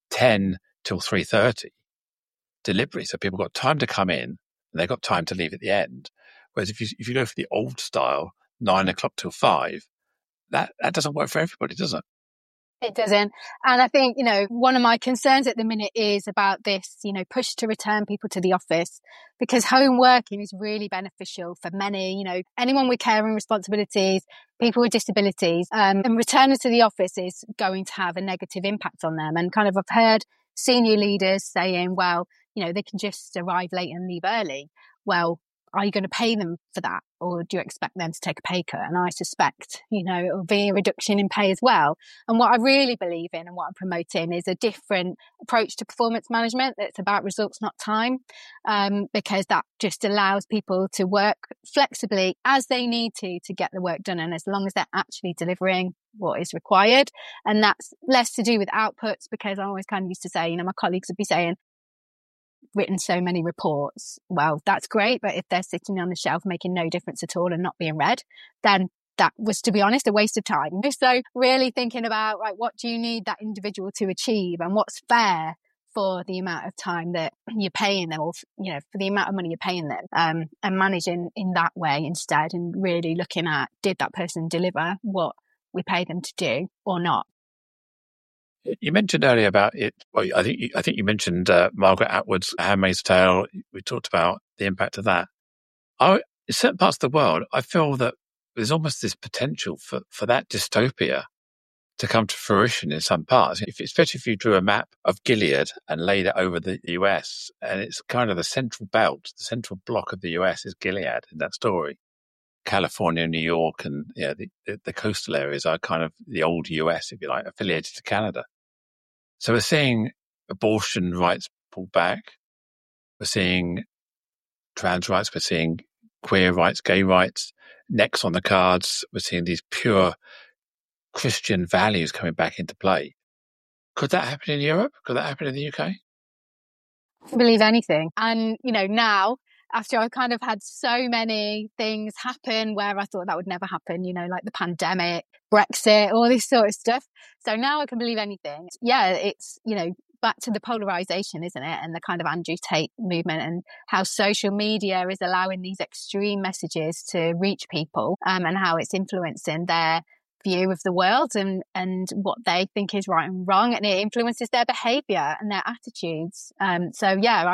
10 till 3:30 deliberately. So people got time to come in and they've got time to leave at the end. Whereas if you go for the old style, 9 o'clock till 5, that doesn't work for everybody, does it? It doesn't. And I think, one of my concerns at the minute is about this, push to return people to the office, because home working is really beneficial for many, anyone with caring responsibilities, people with disabilities, and returning to the office is going to have a negative impact on them. And kind of I've heard senior leaders saying, well, they can just arrive late and leave early. Well, are you going to pay them for that? Or do you expect them to take a pay cut? And I suspect, it will be a reduction in pay as well. And what I really believe in and what I'm promoting is a different approach to performance management that's about results, not time, because that just allows people to work flexibly as they need to get the work done. And as long as they're actually delivering what is required. And that's less to do with outputs, because I always kind of used to say, my colleagues would be saying, written so many reports. Well, that's great, but if they're sitting on the shelf making no difference at all and not being read, then that was, to be honest, a waste of time. So really thinking about, right, what do you need that individual to achieve, and what's fair for the amount of time that you're paying them, or for the amount of money you're paying them, and managing in that way instead, and really looking at, did that person deliver what we paid them to do or not? You mentioned earlier about it. Well, I think you mentioned Margaret Atwood's Handmaid's Tale. We talked about the impact of that. In certain parts of the world, I feel that there's almost this potential for that dystopia to come to fruition in some parts. Especially if you drew a map of Gilead and laid it over the US, and it's kind of the central belt, the central block of the US is Gilead in that story. California, New York, and the coastal areas are kind of the old US, if you like, affiliated to Canada. So we're seeing abortion rights pulled back. We're seeing trans rights. We're seeing queer rights, gay rights, next on the cards. We're seeing these pure Christian values coming back into play. Could that happen in Europe? Could that happen in the UK? I can believe anything. And, now, after I kind of had so many things happen where I thought that would never happen, like the pandemic, Brexit, all this sort of stuff. So now I can believe anything. Yeah, it's, back to the polarization, isn't it? And the kind of Andrew Tate movement and how social media is allowing these extreme messages to reach people, and how it's influencing their view of the world and what they think is right and wrong, and it influences their behavior and their attitudes. So yeah,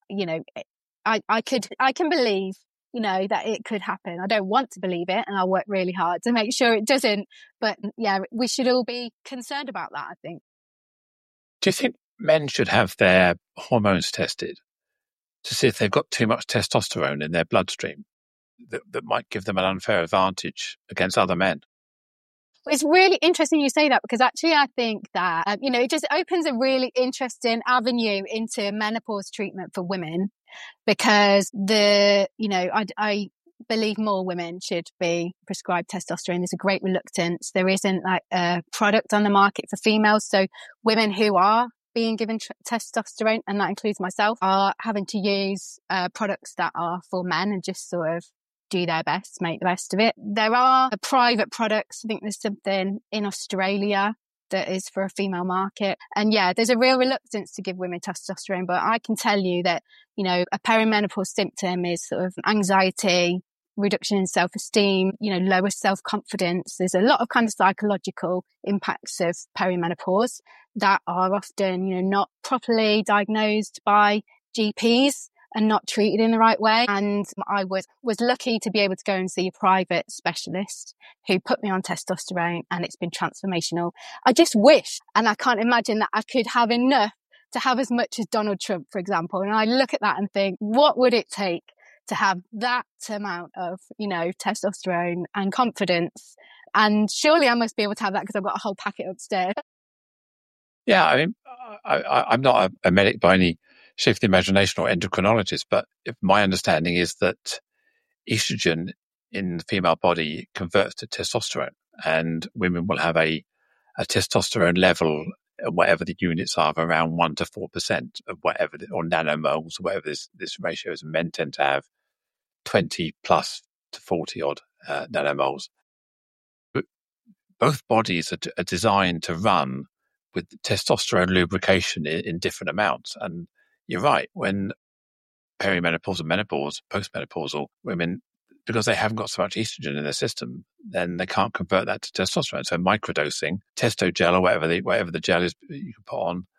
I can believe, that it could happen. I don't want to believe it, and I'll work really hard to make sure it doesn't. But yeah, we should all be concerned about that, I think. Do you think men should have their hormones tested to see if they've got too much testosterone in their bloodstream that might give them an unfair advantage against other men? It's really interesting you say that, because actually I think that, it just opens a really interesting avenue into menopause treatment for women, because I believe more women should be prescribed testosterone. There's a great reluctance. There isn't like a product on the market for females. So women who are being given testosterone, and that includes myself, are having to use products that are for men and just sort of do their best, make the best of it. There are private products. I think there's something in Australia that is for a female market. And yeah, there's a real reluctance to give women testosterone. But I can tell you that, a perimenopause symptom is sort of anxiety, reduction in self-esteem, lower self-confidence. There's a lot of kind of psychological impacts of perimenopause that are often, not properly diagnosed by GPs and not treated in the right way. And I was lucky to be able to go and see a private specialist who put me on testosterone, and it's been transformational. I just wish, and I can't imagine that I could have enough to have as much as Donald Trump, for example. And I look at that and think, what would it take to have that amount of, testosterone and confidence? And surely I must be able to have that, because I've got a whole packet upstairs. Yeah, I mean, I'm not a medic by any shape of the imagination or endocrinologist, but my understanding is that estrogen in the female body converts to testosterone, and women will have a testosterone level, whatever the units are, of around 1 to 4% of whatever, or nanomoles, or whatever this ratio is. Men tend to have 20 plus to 40 odd nanomoles. But both bodies are designed to run with testosterone lubrication in different amounts. And you're right, when perimenopause and menopause, postmenopausal women, because they haven't got so much estrogen in their system, then they can't convert that to testosterone. So microdosing, Testogel, or whatever the gel is you can put on,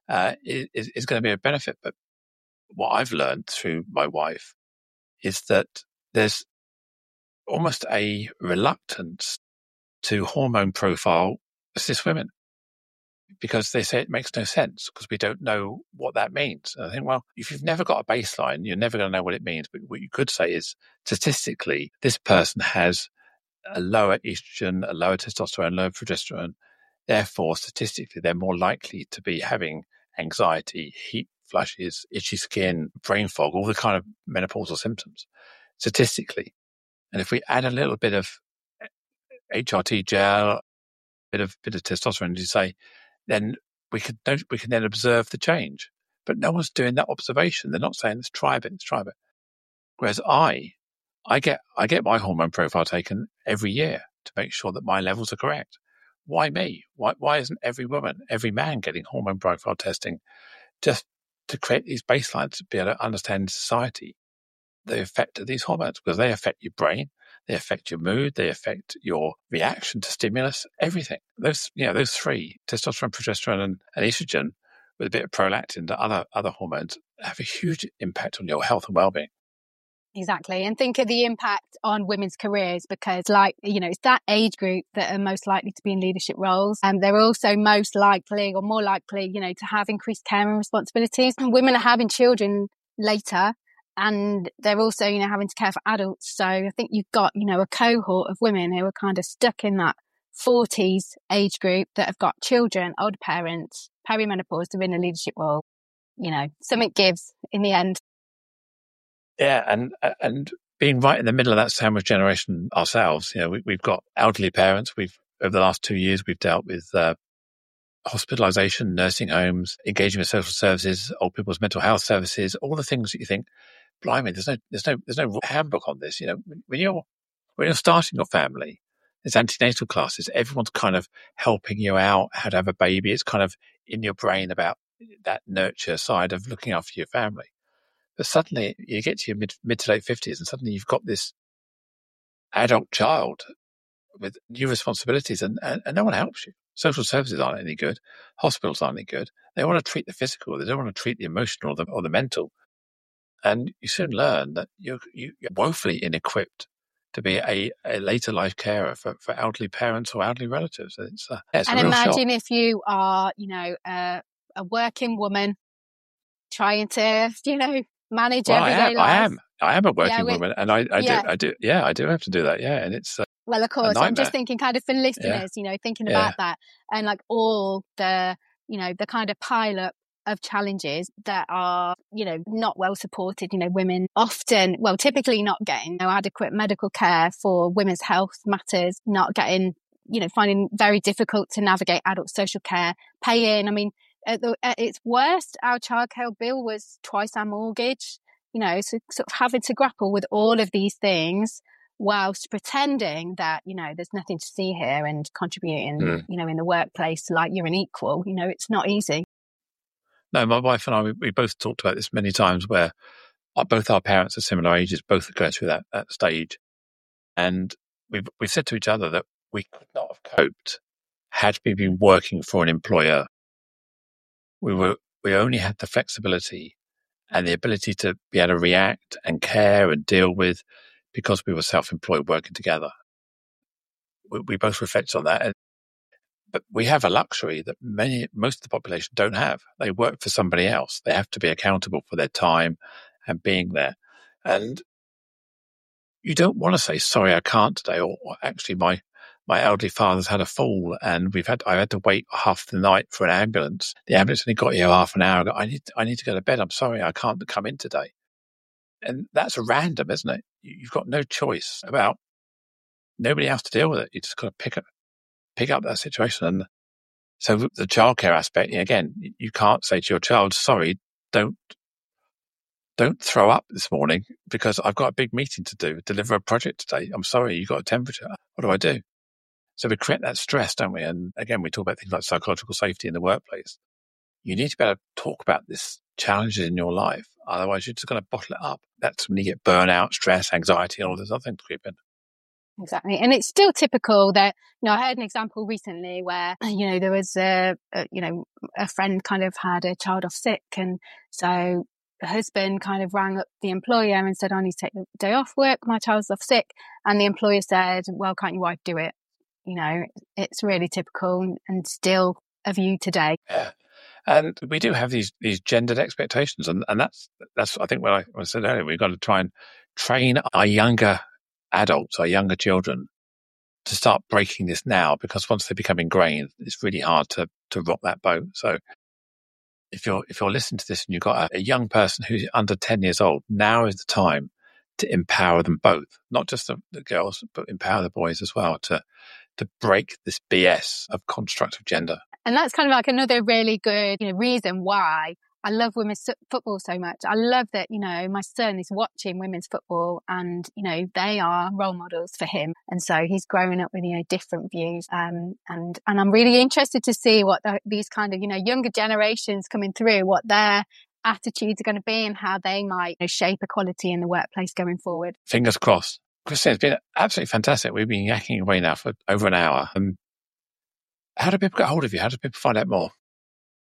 is going to be a benefit. But what I've learned through my wife is that there's almost a reluctance to hormone profile cis women, because they say it makes no sense because we don't know what that means. And I think, well, if you've never got a baseline, you're never going to know what it means. But what you could say is, statistically, this person has a lower estrogen, a lower testosterone, lower progesterone. Therefore, statistically, they're more likely to be having anxiety, heat flushes, itchy skin, brain fog, all the kind of menopausal symptoms, statistically. And if we add a little bit of HRT gel, bit of testosterone, as you say, then we can then observe the change. But no one's doing that observation. They're not saying, let's try a bit. Whereas I get my hormone profile taken every year to make sure that my levels are correct. Why me? Why isn't every woman, every man getting hormone profile testing, just to create these baselines, to be able to understand society the effect of these hormones? Because they affect your brain, they affect your mood, they affect your reaction to stimulus, everything. Those three, testosterone, progesterone, and estrogen, with a bit of prolactin, the other hormones, have a huge impact on your health and well-being. Exactly. And think of the impact on women's careers, because it's that age group that are most likely to be in leadership roles. And they're also most likely or more likely, to have increased care and responsibilities. And women are having children later, and they're also, having to care for adults. So I think you've got, a cohort of women who are kind of stuck in that 40s age group that have got children, older parents, perimenopause, they're in a leadership role. Something gives in the end. Yeah, and being right in the middle of that sandwich generation ourselves, we've got elderly parents. Over the last 2 years, we've dealt with hospitalisation, nursing homes, engaging with social services, old people's mental health services, all the things that you think, blimey, there's no handbook on this. When you're starting your family, there's antenatal classes. Everyone's kind of helping you out how to have a baby. It's kind of in your brain about that nurture side of looking after your family. But suddenly you get to your mid to late 50s, and suddenly you've got this adult child with new responsibilities, and no one helps you. Social services aren't any good. Hospitals aren't any good. They want to treat the physical. They don't want to treat the emotional or the mental. And you soon learn that you're woefully ill-equipped to be a later life carer for elderly parents or elderly relatives. It's and a real imagine shock. if you are, a working woman trying to, manage everyday life. I am a working woman, and I do have to do that. Yeah, and it's well, of course, I'm just thinking kind of for listeners, thinking about that, and like all the, the kind of pile up of challenges that are, not well supported. Women often, typically not getting adequate medical care for women's health matters, not getting, finding very difficult to navigate adult social care, paying. I mean, at its worst, our childcare bill was twice our mortgage, so sort of having to grapple with all of these things whilst pretending that, there's nothing to see here and contributing, in the workplace like you're an equal. It's not easy. No, my wife and I, we both talked about this many times, where both our parents are similar ages, both are going through that stage. And we've said to each other that we could not have coped had we been working for an employer. We only had the flexibility and the ability to be able to react and care and deal with, because we were self-employed working together. We both reflect on that. But we have a luxury that most of the population don't have. They work for somebody else. They have to be accountable for their time and being there. And you don't want to say, sorry, I can't today, or actually my elderly father's had a fall and I had to wait half the night for an ambulance. The ambulance only got here half an hour ago. I need to go to bed. I'm sorry, I can't come in today. And that's random, isn't it? You've got no choice about nobody else to deal with it. You just got to pick up that situation. And so the childcare aspect, again, you can't say to your child, sorry, don't throw up this morning because I've got a big meeting to do, deliver a project today. I'm sorry, you got a temperature. What do I do? So we create that stress, don't we? And again, we talk about things like psychological safety in the workplace. You need to be able to talk about this challenges in your life. Otherwise, you're just going to bottle it up. That's when you get burnout, stress, anxiety, and all those other things creep in. Exactly. And it's still typical that, I heard an example recently where, there was a friend kind of had a child off sick. And so the husband kind of rang up the employer and said, I need to take the day off work. My child's off sick. And the employer said, well, can't your wife do it? It's really typical and still a view today. Yeah. And we do have these gendered expectations. And that's I think what I said earlier, we've got to try and train our younger adults, our younger children, to start breaking this now, because once they become ingrained, it's really hard to rock that boat. So if you're listening to this and you've got a young person who's under 10 years old, now is the time to empower them both, not just the girls, but empower the boys as well to break this BS of constructive gender. And that's kind of like another really good, reason why I love women's football so much. I love that, my son is watching women's football and, they are role models for him. And so he's growing up with, different views. And I'm really interested to see what these kind of, younger generations coming through, what their attitudes are going to be and how they might shape equality in the workplace going forward. Fingers crossed. Christine, it's been absolutely fantastic. We've been yakking away now for over an hour. How do people get hold of you? How do people find out more?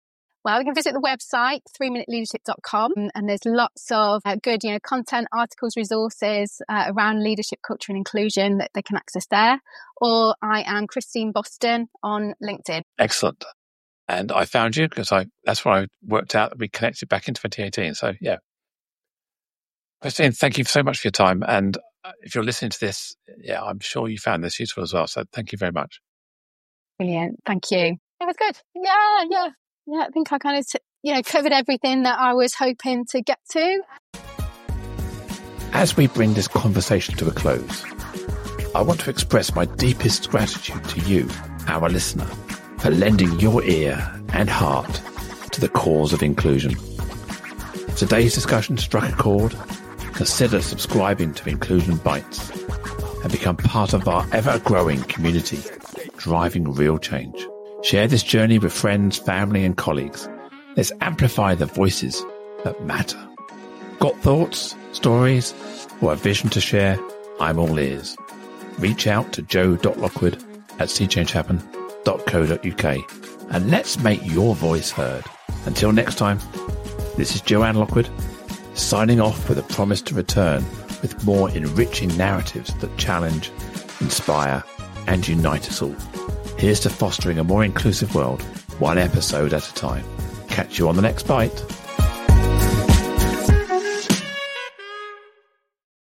Well, you can visit the website, 3minuteleadership.com, and there's lots of good, content, articles, resources around leadership, culture and inclusion that they can access there. Or I am Christine Boston on LinkedIn. Excellent. And I found you because that's where I worked out that we connected back in 2018. So, yeah. Christine, thank you so much for your time. And if you're listening to this, I'm sure you found this useful as well. So thank you very much. Brilliant. Thank you. It was good. Yeah. I think I kind of, covered everything that I was hoping to get to. As we bring this conversation to a close, I want to express my deepest gratitude to you, our listener, for lending your ear and heart to the cause of inclusion. If today's discussion struck a chord, consider subscribing to Inclusion Bites and become part of our ever-growing community, driving real change. Share this journey with friends, family and colleagues. Let's amplify the voices that matter. Got thoughts, stories, or a vision to share? I'm all ears. Reach out to joe.lockwood@seechangehappen.co.uk and let's make your voice heard. Until next time, this is Joanne Lockwood, signing off with a promise to return with more enriching narratives that challenge, inspire, and unite us all. Here's to fostering a more inclusive world, one episode at a time. Catch you on the next bite.